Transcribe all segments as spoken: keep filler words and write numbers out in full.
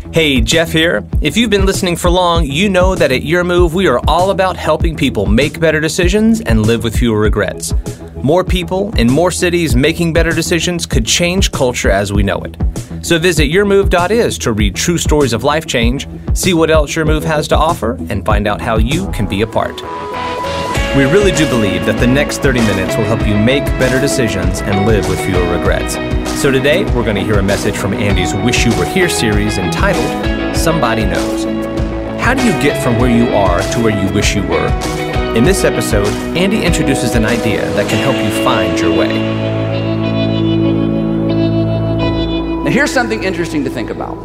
Hey, Jeff here. If you've been listening for long, you know that at Your Move, we are all about helping people make better decisions and live with fewer regrets. More people in more cities making better decisions could change culture as we know it. So visit your move dot is to read true stories of life change, see what else Your Move has to offer, and find out how you can be a part. We really do believe that the next thirty minutes will help you make better decisions and live with fewer regrets. So today, we're going to hear a message from Andy's Wish You Were Here series entitled, Somebody Knows. How do you get from where you are to where you wish you were? In this episode, Andy introduces an idea that can help you find your way. Now here's something interesting to think about.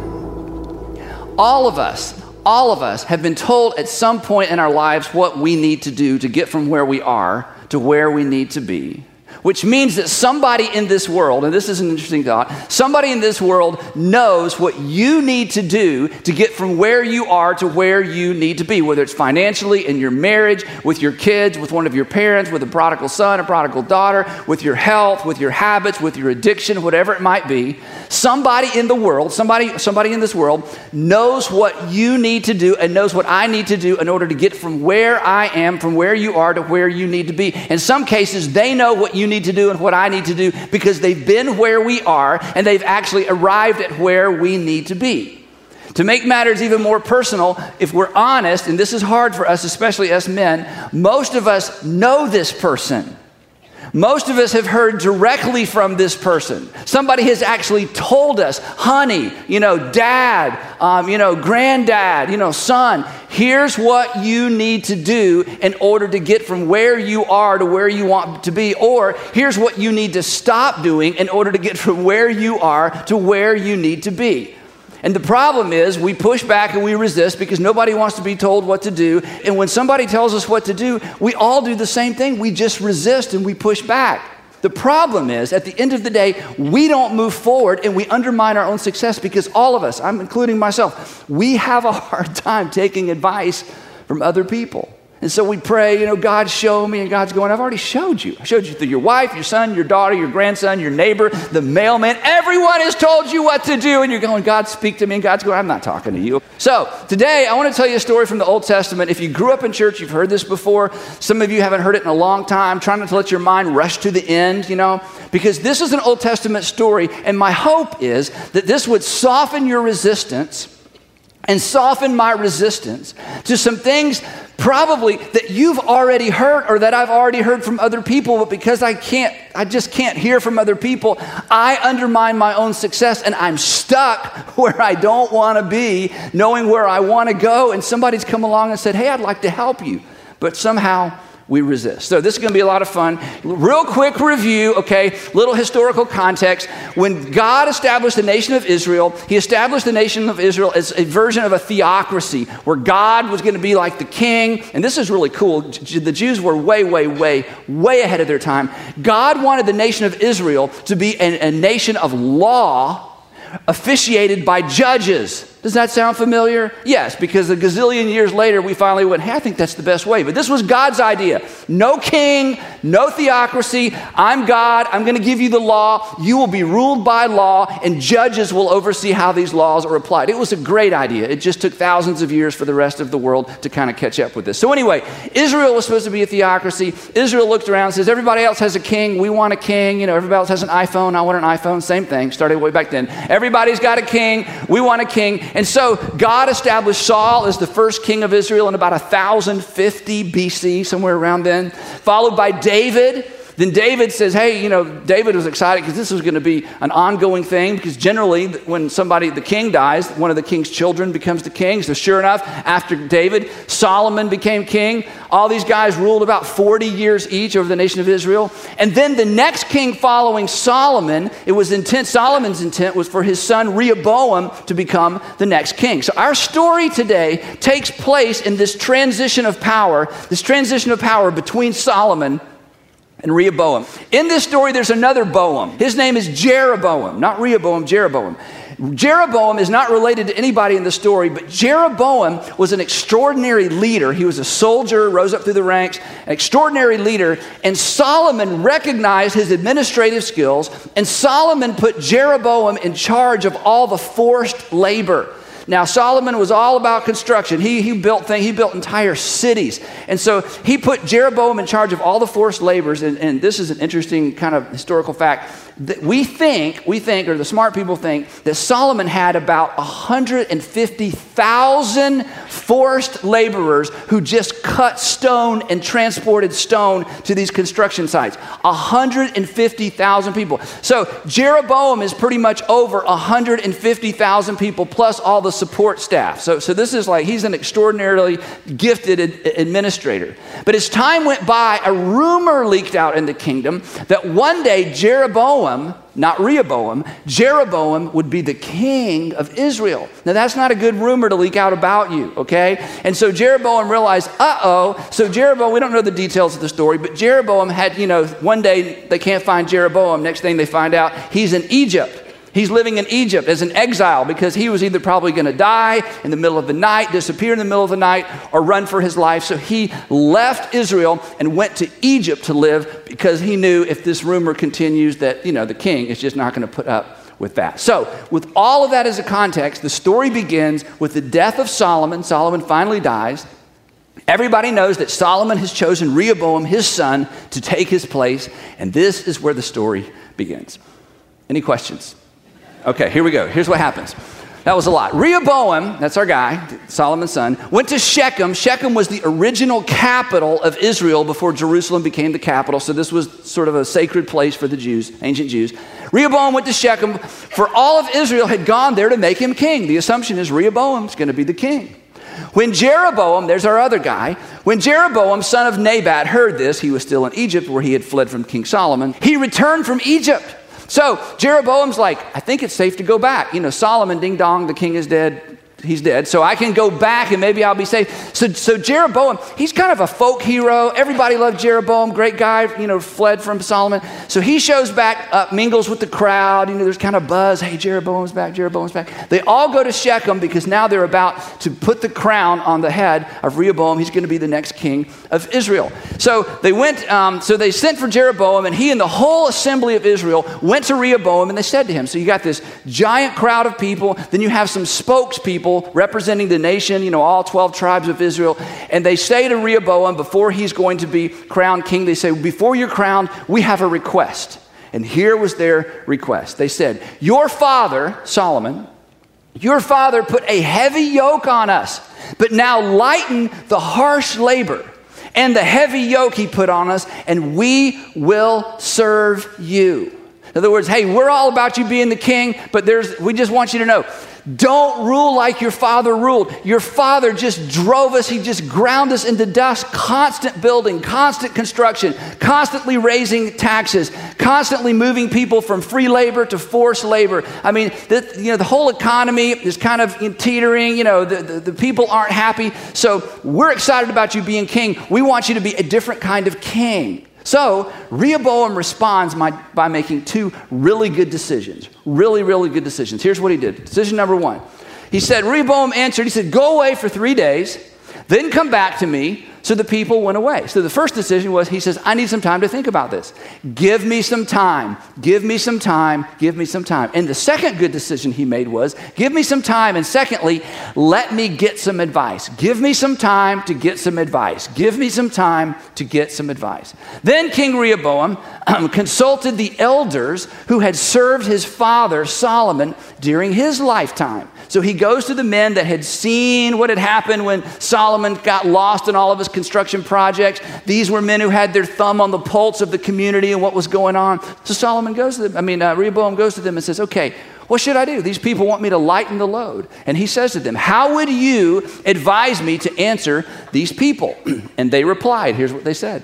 All of us, all of us have been told at some point in our lives what we need to do to get from where we are to where we need to be. Which means that somebody in this world, and this is an interesting thought, somebody in this world knows what you need to do to get from where you are to where you need to be, whether it's financially, in your marriage, with your kids, with one of your parents, with a prodigal son, a prodigal daughter, with your health, with your habits, with your addiction, whatever it might be. Somebody in the world, somebody, somebody in this world knows what you need to do and knows what I need to do in order to get from where I am, from where you are to where you need to be. In some cases, they know what you need to do and what I need to do because they've been where we are and they've actually arrived at where we need to be. To make matters even more personal, if we're honest, and this is hard for us, especially us men, most of us know this person. Most of us have heard directly from this person. Somebody has actually told us, honey, you know, dad, um, you know, granddad, you know, son, here's what you need to do in order to get from where you are to where you want to be. Or here's what you need to stop doing in order to get from where you are to where you need to be. And the problem is we push back and we resist because nobody wants to be told what to do. And when somebody tells us what to do, we all do the same thing. We just resist and we push back. The problem is, at the end of the day, we don't move forward and we undermine our own success because all of us, I'm including myself, we have a hard time taking advice from other people. And so we pray, you know, God, show me. And God's going, I've already showed you. I showed you through your wife, your son, your daughter, your grandson, your neighbor, the mailman. Everyone has told you what to do. And you're going, God, speak to me. And God's going, I'm not talking to you. So today, I want to tell you a story from the Old Testament. If you grew up in church, you've heard this before. Some of you haven't heard it in a long time. Trying not to let your mind rush to the end, you know, because this is an Old Testament story. And my hope is that this would soften your resistance and soften my resistance to some things probably that you've already heard or that I've already heard from other people, but because I can't, I just can't hear from other people, I undermine my own success and I'm stuck where I don't want to be, knowing where I want to go, and somebody's come along and said, hey, I'd like to help you, but somehow we resist. So this is going to be a lot of fun. Real quick review, okay, little historical context. When God established the nation of Israel, he established the nation of Israel as a version of a theocracy where God was going to be like the king. And this is really cool. The Jews were way, way, way, way ahead of their time. God wanted the nation of Israel to be a, a nation of law officiated by judges. Does that sound familiar? Yes, because a gazillion years later, we finally went, hey, I think that's the best way. But this was God's idea. No king, no theocracy. I'm God. I'm going to give you the law. You will be ruled by law, and judges will oversee how these laws are applied. It was a great idea. It just took thousands of years for the rest of the world to kind of catch up with this. So anyway, Israel was supposed to be a theocracy. Israel looked around and says, everybody else has a king. We want a king. You know, everybody else has an iPhone. I want an iPhone. Same thing. Started way back then. Everybody's got a king. We want a king. And so God established Saul as the first king of Israel in about one thousand fifty B C, somewhere around then, followed by David. Then David says, hey, you know, David was excited because this was going to be an ongoing thing, because generally when somebody, the king dies, one of the king's children becomes the king. So sure enough, after David, Solomon became king. All these guys ruled about forty years each over the nation of Israel. And then the next king following Solomon, it was intent, Solomon's intent was for his son Rehoboam to become the next king. So our story today takes place in this transition of power, this transition of power between Solomon and Rehoboam. In this story, there's another Boam. His name is Jeroboam, not Rehoboam, Jeroboam. Jeroboam is not related to anybody in the story, but Jeroboam was an extraordinary leader. He was a soldier, rose up through the ranks, an extraordinary leader, and Solomon recognized his administrative skills, and Solomon put Jeroboam in charge of all the forced labor. Now, Solomon was all about construction. He, he built things, he built entire cities. And so he put Jeroboam in charge of all the forced labors. And, and this is an interesting kind of historical fact. That we think, we think, or the smart people think, that Solomon had about one hundred fifty thousand forced laborers who just cut stone and transported stone to these construction sites. one hundred fifty thousand people. So Jeroboam is pretty much over one hundred fifty thousand people plus all the support staff. So, so this is like, he's an extraordinarily gifted ad- administrator. But as time went by, a rumor leaked out in the kingdom that one day Jeroboam, not Rehoboam, Jeroboam would be the king of Israel. Now that's not a good rumor to leak out about you, okay? And so Jeroboam realized, uh-oh. So Jeroboam, we don't know the details of the story, but Jeroboam had, you know, one day they can't find Jeroboam. Next thing they find out, he's in Egypt. He's living in Egypt as an exile because he was either probably going to die in the middle of the night, disappear in the middle of the night, or run for his life. So he left Israel and went to Egypt to live because he knew if this rumor continues that, you know, the king is just not going to put up with that. So with all of that as a context, the story begins with the death of Solomon. Solomon finally dies. Everybody knows that Solomon has chosen Rehoboam, his son, to take his place. And this is where the story begins. Any questions? Okay, here we go. Here's what happens. That was a lot. Rehoboam, that's our guy, Solomon's son, went to Shechem. Shechem was the original capital of Israel before Jerusalem became the capital. So this was sort of a sacred place for the Jews, ancient Jews. Rehoboam went to Shechem, for all of Israel had gone there to make him king. The assumption is Rehoboam's going to be the king. When Jeroboam, there's our other guy, when Jeroboam, son of Nebat, heard this, he was still in Egypt where he had fled from King Solomon. He returned from Egypt. So Jeroboam's like, I think it's safe to go back. You know, Solomon, ding dong, the king is dead. He's dead. So I can go back and maybe I'll be safe. So, so Jeroboam, he's kind of a folk hero. Everybody loved Jeroboam. Great guy, you know, fled from Solomon. So he shows back up, mingles with the crowd. You know, there's kind of buzz. Hey, Jeroboam's back. Jeroboam's back. They all go to Shechem because now they're about to put the crown on the head of Rehoboam. He's going to be the next king of Israel. So they went, um, so they sent for Jeroboam, and he and the whole assembly of Israel went to Rehoboam, and they said to him, so you got this giant crowd of people, then you have some spokespeople representing the nation, you know, all twelve tribes of Israel. And they say to Rehoboam, before he's going to be crowned king, they say, before you're crowned, we have a request. And here was their request. They said, your father, Solomon, your father put a heavy yoke on us, but now lighten the harsh labor and the heavy yoke he put on us, and we will serve you. In other words, hey, we're all about you being the king, but there's we just want you to know, don't rule like your father ruled. Your father just drove us. He just ground us into dust. Constant building, constant construction, constantly raising taxes, constantly moving people from free labor to forced labor. I mean, the, you know, the whole economy is kind of teetering. You know, the, the, the people aren't happy. So we're excited about you being king. We want you to be a different kind of king. So Rehoboam responds by, by making two really good decisions. Really, really good decisions. Here's what he did. Decision number one. He said, Rehoboam answered, he said, go away for three days, then come back to me. So the people went away. So the first decision was, he says, I need some time to think about this. Give me some time. Give me some time. Give me some time. And the second good decision he made was, give me some time. And secondly, let me get some advice. Give me some time to get some advice. Give me some time to get some advice. Then King Rehoboam um, consulted the elders who had served his father Solomon during his lifetime. So he goes to the men that had seen what had happened when Solomon got lost in all of his construction projects. These were men who had their thumb on the pulse of the community and what was going on. So Solomon goes to them, I mean, uh, Rehoboam goes to them and says, okay, what should I do? These people want me to lighten the load. And he says to them, how would you advise me to answer these people? And they replied, here's what they said.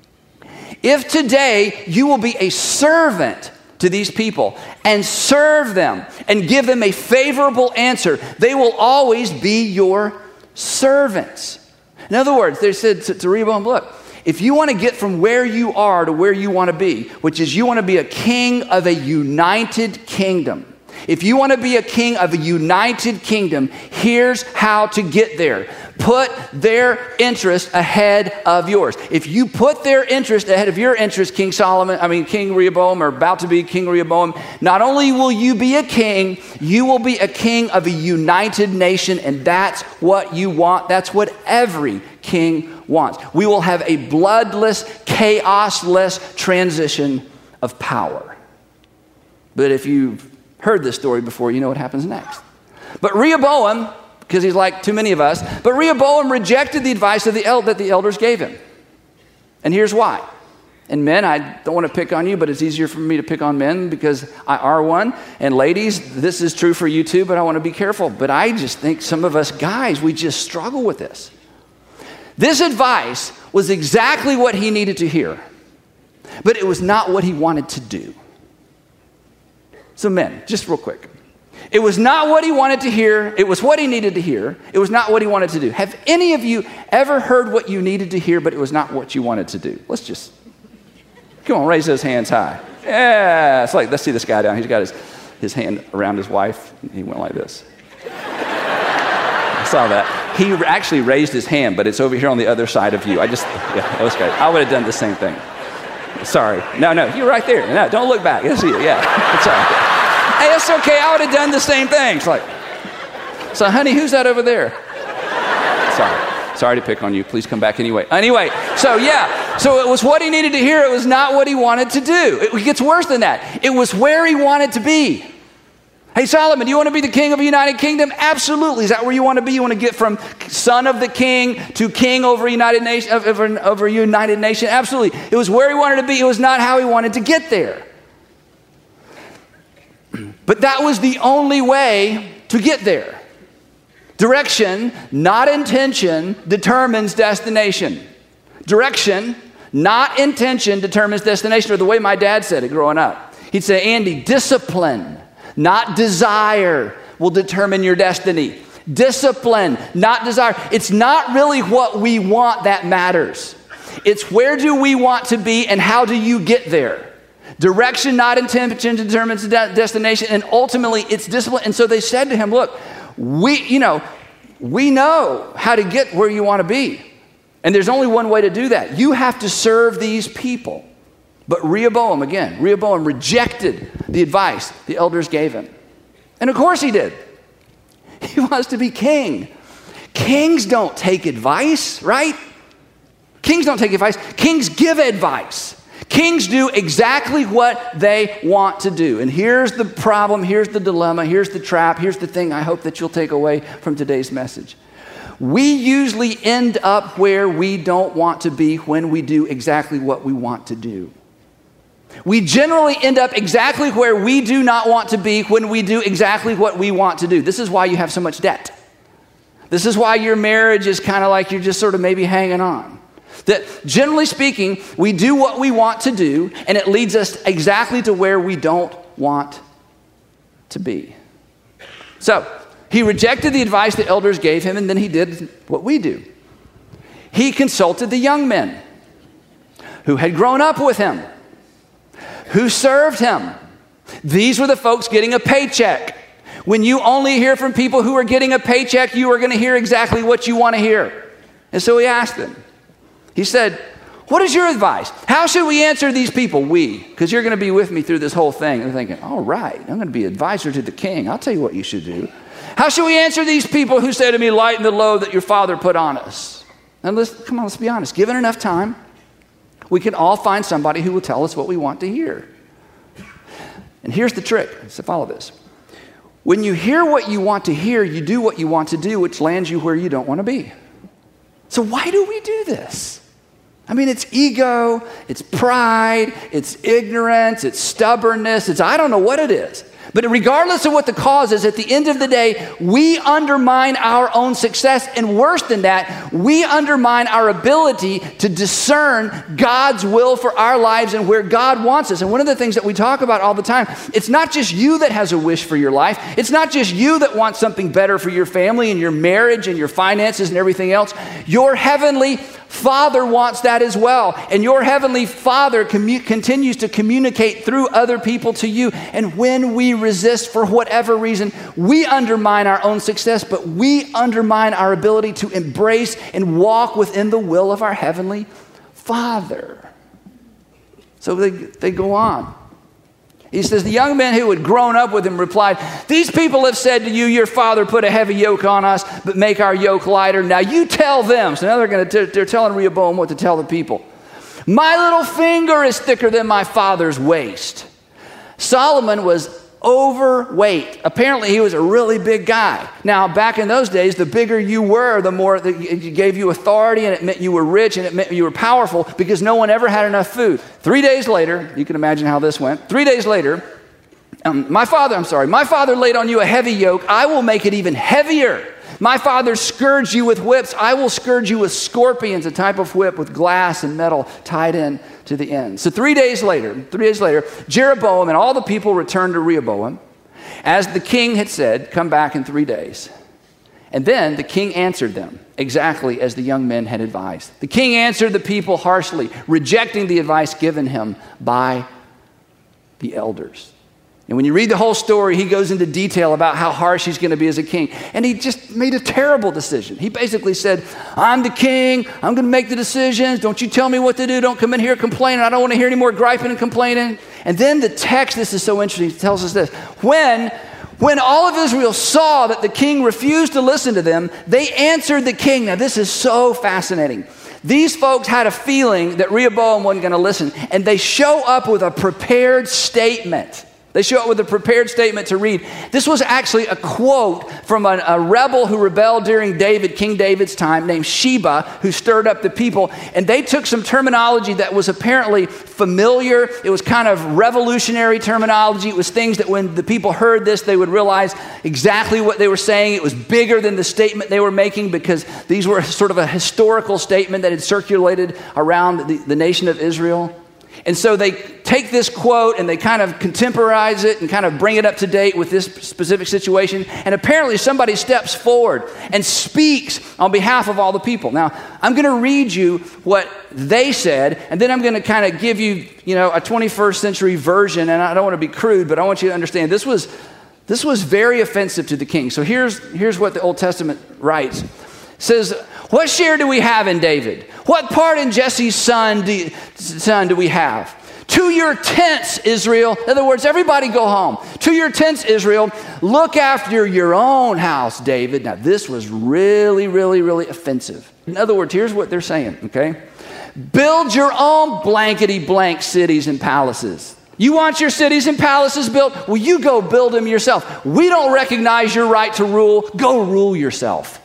If today you will be a servant to these people and serve them and give them a favorable answer, they will always be your servants. In other words, they said to, to Rehoboam, look, if you want to get from where you are to where you want to be, which is you want to be a king of a united kingdom, If you want to be a king of a united kingdom, here's how to get there. Put their interest ahead of yours. If you put their interest ahead of your interest, King Solomon, I mean King Rehoboam, or about to be King Rehoboam, not only will you be a king, you will be a king of a united nation, and that's what you want. That's what every king wants. We will have a bloodless, chaosless transition of power. But if you've heard this story before, you know what happens next. But Rehoboam, because he's like too many of us, but Rehoboam rejected the advice of the el- that the elders gave him. And here's why. And men, I don't want to pick on you, but it's easier for me to pick on men because I are one. And ladies, this is true for you too, but I want to be careful. But I just think some of us guys, we just struggle with this. This advice was exactly what he needed to hear, but it was not what he wanted to do. So men, just real quick. It was not what he wanted to hear. It was what he needed to hear. It was not what he wanted to do. Have any of you ever heard what you needed to hear, but it was not what you wanted to do? Let's just, come on, raise those hands high. Yeah, it's like, let's see this guy down. He's got his, his hand around his wife. He went like this. I saw that. He actually raised his hand, but it's over here on the other side of you. I just, yeah, that was good. I would have done the same thing. Sorry. No, no, you're right there. No, don't look back. You'll see it. Yeah, it's all right. Hey, it's okay. I would have done the same thing. It's like, so honey, who's that over there? Sorry. Sorry to pick on you. Please come back anyway. Anyway, so yeah. So it was what he needed to hear. It was not what he wanted to do. It gets worse than that. It was where he wanted to be. Hey, Solomon, do you want to be the king of a united kingdom? Absolutely. Is that where you want to be? You want to get from son of the king to king over a united nation, over, over a united nation? Absolutely. It was where he wanted to be. It was not how he wanted to get there. But that was the only way to get there. Direction, not intention, determines destination. Direction, not intention, determines destination. Or the way my dad said it growing up. He'd say, Andy, discipline, not desire, will determine your destiny. Discipline, not desire. It's not really what we want that matters. It's where do we want to be and how do you get there. Direction, not intention, determines the de- destination, and ultimately it's discipline. And so they said to him, look, we, you know, we know how to get where you want to be. And there's only one way to do that. You have to serve these people. But Rehoboam, again, Rehoboam rejected the advice the elders gave him. And of course he did. He wants to be king. Kings don't take advice, right? Kings don't take advice. Kings give advice. Kings do exactly what they want to do. And here's the problem, here's the dilemma, here's the trap, here's the thing I hope that you'll take away from today's message. We usually end up where we don't want to be when we do exactly what we want to do. We generally end up exactly where we do not want to be when we do exactly what we want to do. This is why you have so much debt. This is why your marriage is kind of like you're just sort of maybe hanging on. That generally speaking, we do what we want to do, and it leads us exactly to where we don't want to be. So, he rejected the advice the elders gave him, and then he did what we do. He consulted the young men who had grown up with him, who served him. These were the folks getting a paycheck. When you only hear from people who are getting a paycheck, you are going to hear exactly what you want to hear. And so he asked them. He said, what is your advice? How should we answer these people? We, because you're going to be with me through this whole thing. And thinking, all right, I'm going to be advisor to the king. I'll tell you what you should do. How should we answer these people who say to me, lighten the load that your father put on us? And let's, come on, let's be honest. Given enough time, we can all find somebody who will tell us what we want to hear. And here's the trick. So follow this. When you hear what you want to hear, you do what you want to do, which lands you where you don't want to be. So why do we do this? I mean, it's ego, it's pride, it's ignorance, it's stubbornness, it's I don't know what it is. But regardless of what the cause is, at the end of the day, we undermine our own success. And worse than that, we undermine our ability to discern God's will for our lives and where God wants us. And one of the things that we talk about all the time, it's not just you that has a wish for your life. It's not just you that wants something better for your family and your marriage and your finances and everything else. Your heavenly Father wants that as well. And your heavenly Father commu- continues to communicate through other people to you. And when we resist for whatever reason, we undermine our own success, but we undermine our ability to embrace and walk within the will of our Heavenly Father. So they, they go on. He says, the young men who had grown up with him replied, these people have said to you, your father put a heavy yoke on us, but make our yoke lighter. Now you tell them. So now they're going to, they're telling Rehoboam what to tell the people. My little finger is thicker than my father's waist. Solomon was overweight. Apparently he was a really big guy. Now back in those days, the bigger you were, the more that it gave you authority, and it meant you were rich, and it meant you were powerful, because no one ever had enough food. Three days later, you can imagine how this went. Three days later, um, my father, I'm sorry, my father laid on you a heavy yoke. I will make it even heavier. My father scourged you with whips. I will scourge you with scorpions, a type of whip with glass and metal tied in to the end. So three days later, three days later, Jeroboam and all the people returned to Rehoboam. As the king had said, come back in three days. And then the king answered them exactly as the young men had advised. The king answered the people harshly, rejecting the advice given him by the elders. And when you read the whole story, he goes into detail about how harsh he's going to be as a king. And he just made a terrible decision. He basically said, I'm the king. I'm going to make the decisions. Don't you tell me what to do. Don't come in here complaining. I don't want to hear any more griping and complaining. And then the text, this is so interesting, tells us this. When, when all of Israel saw that the king refused to listen to them, they answered the king. Now, this is so fascinating. These folks had a feeling that Rehoboam wasn't going to listen. And they show up with a prepared statement. They show up with a prepared statement to read. This was actually a quote from a, a rebel who rebelled during David, King David's time, named Sheba, who stirred up the people. And they took some terminology that was apparently familiar. It was kind of revolutionary terminology. It was things that when the people heard this, they would realize exactly what they were saying. It was bigger than the statement they were making, because these were sort of a historical statement that had circulated around the, the nation of Israel. And so they take this quote and they kind of contemporize it and kind of bring it up to date with this specific situation. And apparently somebody steps forward and speaks on behalf of all the people. Now, I'm going to read you what they said, and then I'm going to kind of give you, you know, a twenty-first century version. And I don't want to be crude, but I want you to understand this was, this was very offensive to the king. So here's, here's what the Old Testament writes. It says, what share do we have in David? What part in Jesse's son do, son do we have? To your tents, Israel. In other words, everybody go home. To your tents, Israel. Look after your own house, David. Now, this was really, really, really offensive. In other words, here's what they're saying, okay? Build your own blankety blank cities and palaces. You want your cities and palaces built? Well, you go build them yourself. We don't recognize your right to rule. Go rule yourself.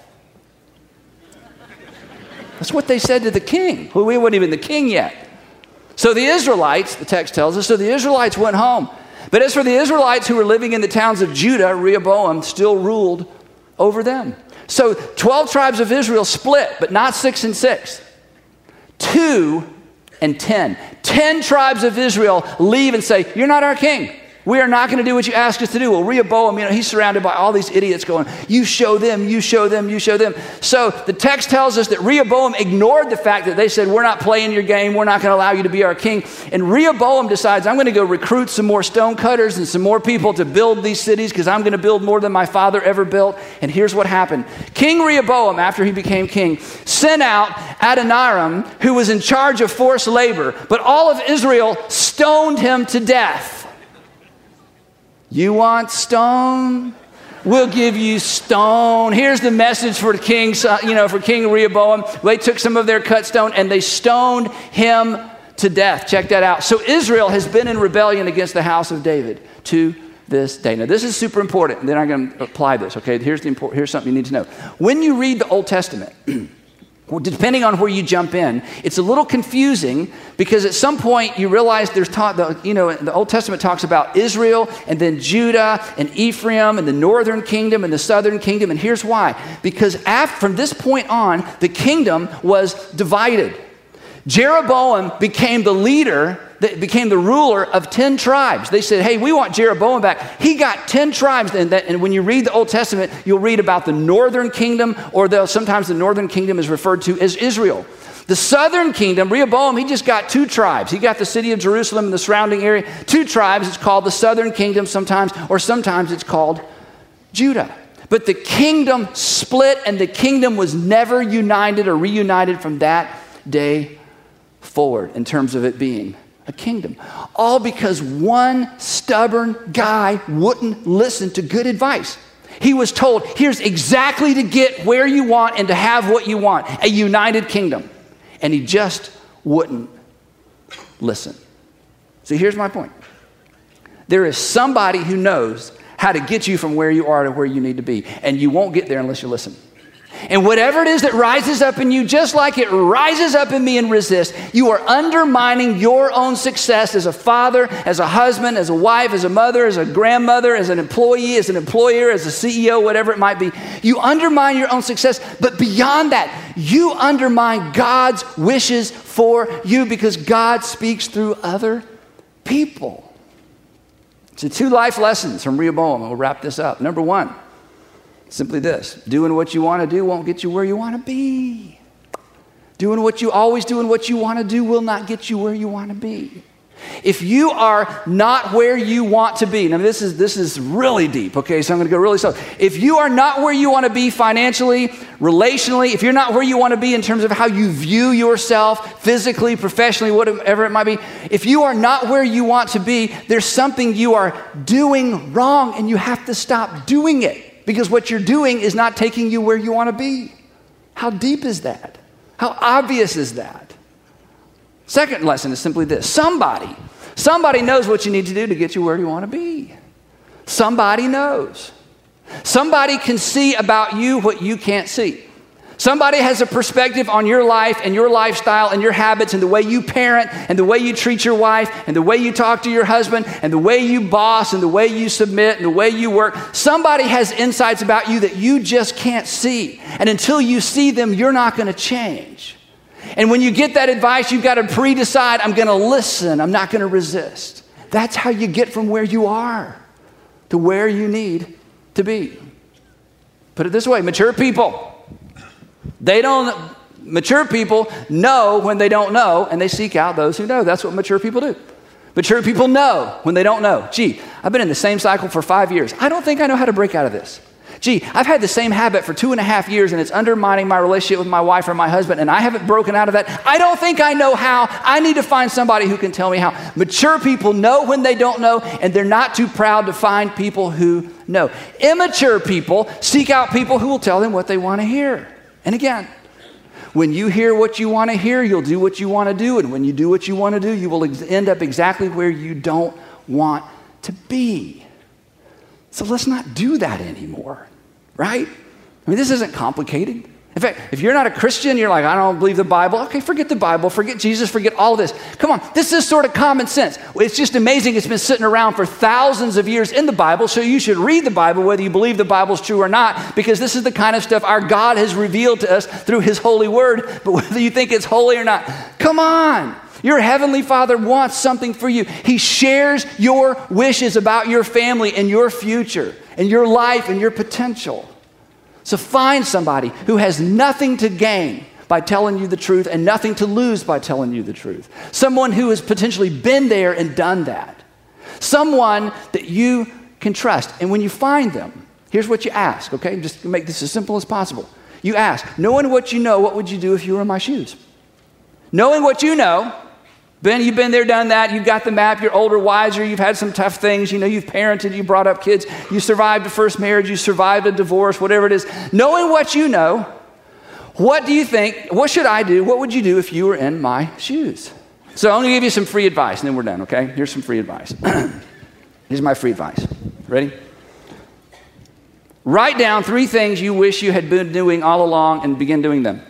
That's what they said to the king, who we weren't even the king yet. So the Israelites, the text tells us, so the Israelites went home. But as for the Israelites who were living in the towns of Judah, Rehoboam still ruled over them. So twelve tribes of Israel split, but not six and six. Two and ten. Ten tribes of Israel leave and say, you're not our king. We are not going to do what you ask us to do. Well, Rehoboam, you know, he's surrounded by all these idiots going, you show them, you show them, you show them. So the text tells us that Rehoboam ignored the fact that they said, we're not playing your game. We're not going to allow you to be our king. And Rehoboam decides, I'm going to go recruit some more stonecutters and some more people to build these cities, because I'm going to build more than my father ever built. And here's what happened. King Rehoboam, after he became king, sent out Adoniram, who was in charge of forced labor, but all of Israel stoned him to death. You want stone? We'll give you stone. Here's the message for the king, you know, for King Rehoboam. They took some of their cut stone and they stoned him to death. Check that out. So Israel has been in rebellion against the house of David to this day. Now, this is super important. And then I'm going to apply this. Okay, here's the important, here's something you need to know. When you read the Old Testament, well, depending on where you jump in, it's a little confusing, because at some point you realize there's taught, the, you know, the Old Testament talks about Israel and then Judah and Ephraim and the northern kingdom and the southern kingdom. And here's why. Because after, from this point on, the kingdom was divided. Jeroboam became the leader, that became the ruler of ten tribes. They said, hey, we want Jeroboam back. He got ten tribes. And, that, and when you read the Old Testament, you'll read about the northern kingdom, or sometimes the northern kingdom is referred to as Israel. The southern kingdom, Rehoboam, he just got two tribes. He got the city of Jerusalem and the surrounding area. Two tribes. It's called the southern kingdom sometimes, or sometimes it's called Judah. But the kingdom split, and the kingdom was never united or reunited from that day forward in terms of it being a kingdom. All because one stubborn guy wouldn't listen to good advice. He was told, here's exactly to get where you want and to have what you want, a united kingdom. And he just wouldn't listen. So here's my point. There is somebody who knows how to get you from where you are to where you need to be. And you won't get there unless you listen. And whatever it is that rises up in you, just like it rises up in me and resists, you are undermining your own success as a father, as a husband, as a wife, as a mother, as a grandmother, as an employee, as an employer, as a C E O, whatever it might be. You undermine your own success. But beyond that, you undermine God's wishes for you because God speaks through other people. So two life lessons from Rehoboam. We'll wrap this up. Number one, simply this. Doing what you want to do won't get you where you want to be. Doing what you always do and what you want to do will not get you where you want to be. If you are not where you want to be, now this is this is really deep, okay, so I'm going to go really slow. If you are not where you want to be financially, relationally, if you're not where you want to be in terms of how you view yourself, physically, professionally, whatever it might be, if you are not where you want to be, there's something you are doing wrong and you have to stop doing it because what you're doing is not taking you where you want to be. How deep is that? How obvious is that? Second lesson is simply this. Somebody, somebody knows what you need to do to get you where you want to be. Somebody knows. Somebody can see about you what you can't see. Somebody has a perspective on your life and your lifestyle and your habits and the way you parent and the way you treat your wife and the way you talk to your husband and the way you boss and the way you submit and the way you work. Somebody has insights about you that you just can't see. And until you see them, you're not going to change. And when you get that advice, you've got to pre-decide, I'm going to listen, I'm not going to resist. That's how you get from where you are to where you need to be. Put it this way, mature people, they don't, mature people know when they don't know, and they seek out those who know. That's what mature people do. Mature people know when they don't know. Gee, I've been in the same cycle for five years. I don't think I know how to break out of this. Gee, I've had the same habit for two and a half years and it's undermining my relationship with my wife or my husband and I haven't broken out of that. I don't think I know how. I need to find somebody who can tell me how. Mature people know when they don't know and they're not too proud to find people who know. Immature people seek out people who will tell them what they want to hear. And again, when you hear what you want to hear, you'll do what you want to do. And when you do what you want to do, you will ex- end up exactly where you don't want to be. So let's not do that anymore. Right? I mean, this isn't complicated. In fact, if you're not a Christian, you're like, I don't believe the Bible. Okay, forget the Bible, forget Jesus, forget all of this. Come on, this is sort of common sense. It's just amazing it's been sitting around for thousands of years in the Bible, so you should read the Bible whether you believe the Bible's true or not, because this is the kind of stuff our God has revealed to us through his holy word, but whether you think it's holy or not, come on. Your heavenly Father wants something for you. He shares your wishes about your family and your future and your life and your potential. So find somebody who has nothing to gain by telling you the truth and nothing to lose by telling you the truth. Someone who has potentially been there and done that. Someone that you can trust. And when you find them, here's what you ask, okay? Just make this as simple as possible. You ask, knowing what you know, what would you do if you were in my shoes? Knowing what you know, Ben, you've been there, done that. You've got the map. You're older, wiser. You've had some tough things. You know, you've parented. You brought up kids. You survived a first marriage. You survived a divorce, whatever it is. Knowing what you know, what do you think? What should I do? What would you do if you were in my shoes? So I'm going to give you some free advice, and then we're done, okay? Here's some free advice. Here's my free advice. Ready? Write down three things you wish you had been doing all along and begin doing them.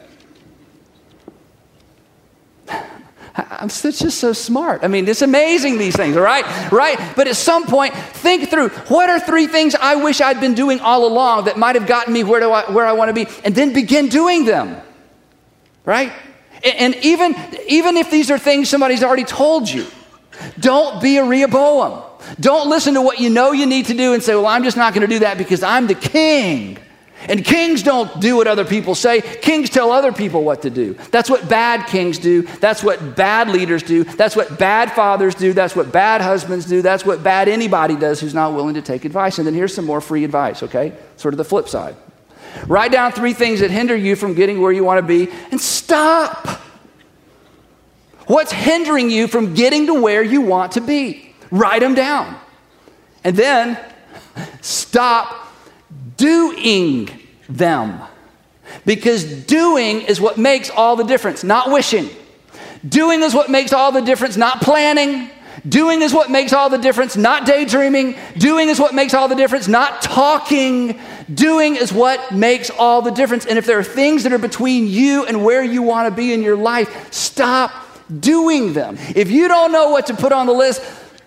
I'm just so smart. I mean, it's amazing, these things, all right? Right? But at some point, think through, what are three things I wish I'd been doing all along that might have gotten me where do I, where I want to be? And then begin doing them, right? And, and even, even if these are things somebody's already told you, don't be a Rehoboam. Don't listen to what you know you need to do and say, well, I'm just not going to do that because I'm the king. And kings don't do what other people say. Kings tell other people what to do. That's what bad kings do. That's what bad leaders do. That's what bad fathers do. That's what bad husbands do. That's what bad anybody does who's not willing to take advice. And then here's some more free advice, okay? Sort of the flip side. Write down three things that hinder you from getting where you want to be and stop. What's hindering you from getting to where you want to be? Write them down. And then stop doing them. Because doing is what makes all the difference, not wishing. Doing is what makes all the difference, not planning. Doing is what makes all the difference, not daydreaming. Doing is what makes all the difference, not talking. Doing is what makes all the difference. And if there are things that are between you and where you want to be in your life, stop doing them. If you don't know what to put on the list,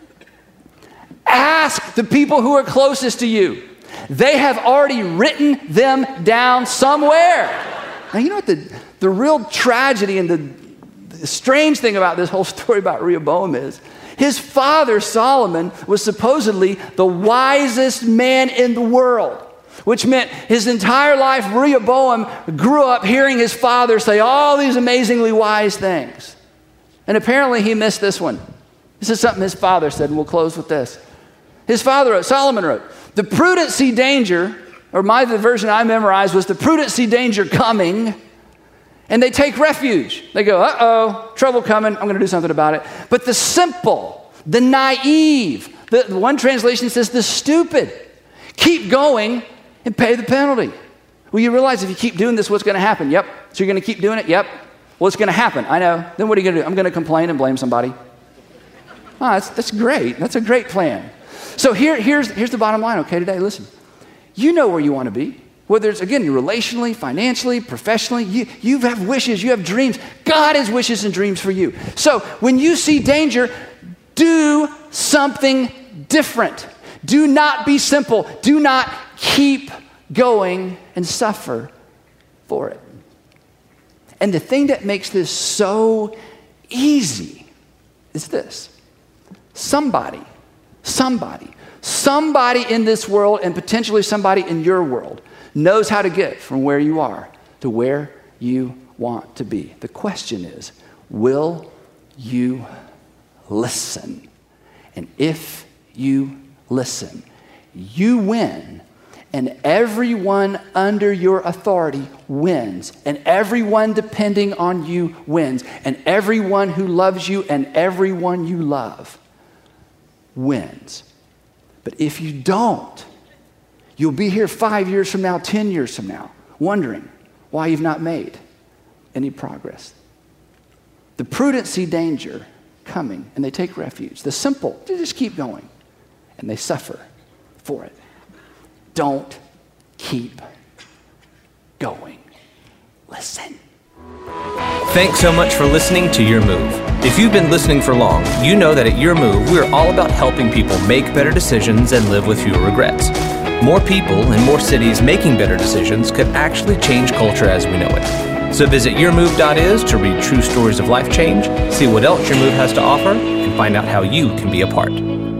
ask the people who are closest to you. They have already written them down somewhere. Now, you know what the, the real tragedy and the, the strange thing about this whole story about Rehoboam is? His father, Solomon, was supposedly the wisest man in the world, which meant his entire life, Rehoboam grew up hearing his father say all these amazingly wise things. And apparently he missed this one. This is something his father said, and we'll close with this. His father wrote, Solomon wrote, the prudent see danger, or my the version I memorized was the prudent see danger coming, and they take refuge. They go, uh-oh, trouble coming, I'm going to do something about it. But the simple, the naive, the, the one translation says the stupid, keep going and pay the penalty. Well, you realize if you keep doing this, what's going to happen? Yep. So you're going to keep doing it? Yep. Well, it's going to happen. I know. Then what are you going to do? I'm going to complain and blame somebody. Oh, that's, that's great. That's a great plan. So here, here's, here's the bottom line, okay, today. Listen, you know where you want to be. Whether it's, again, relationally, financially, professionally, you, you have wishes, you have dreams. God has wishes and dreams for you. So when you see danger, do something different. Do not be simple. Do not keep going and suffer for it. And the thing that makes this so easy is this. Somebody, somebody, somebody in this world and potentially somebody in your world knows how to get from where you are to where you want to be. The question is, will you listen? And if you listen, you win, and everyone under your authority wins, and everyone depending on you wins, and everyone who loves you and everyone you love wins. But if you don't, you'll be here five years from now, ten years from now, wondering why you've not made any progress. The prudent see danger coming, and they take refuge. The simple, they just keep going, and they suffer for it. Don't keep going. Listen. Thanks so much for listening to Your Move. If you've been listening for long, you know that at Your Move, we're all about helping people make better decisions and live with fewer regrets. More people in more cities making better decisions could actually change culture as we know it. So visit your move dot is to read true stories of life change, see what else Your Move has to offer, and find out how you can be a part.